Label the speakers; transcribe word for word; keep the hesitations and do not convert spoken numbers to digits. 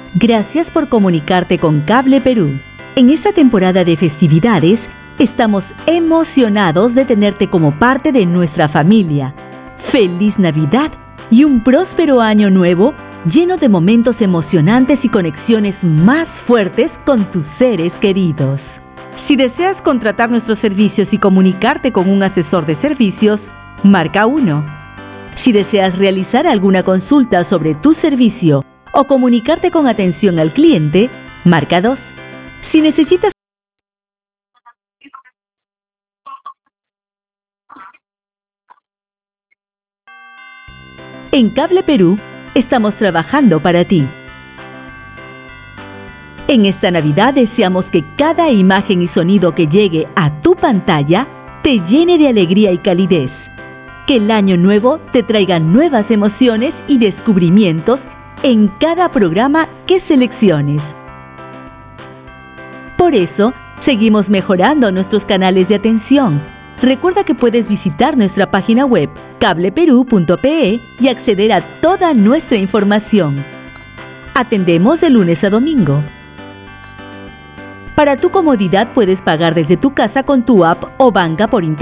Speaker 1: Gracias por comunicarte con Cable Perú. En esta temporada de festividades, estamos emocionados de tenerte como parte de nuestra familia. ¡Feliz Navidad y un próspero año nuevo lleno de momentos emocionantes y conexiones más fuertes con tus seres queridos! Si deseas contratar nuestros servicios y comunicarte con un asesor de servicios, marca uno. Si deseas realizar alguna consulta sobre tu servicio o comunicarte con atención al cliente, marca dos. Si necesitas En Cable Perú, estamos trabajando para ti. En esta Navidad deseamos que cada imagen y sonido que llegue a tu pantalla te llene de alegría y calidez. Que el año nuevo te traiga nuevas emociones y descubrimientos en cada programa que selecciones. Por eso, seguimos mejorando nuestros canales de atención. Recuerda que puedes visitar nuestra página web cable perú punto pe y acceder a toda nuestra información. Atendemos de lunes a domingo. Para tu comodidad puedes pagar desde tu casa con tu app o banca por internet.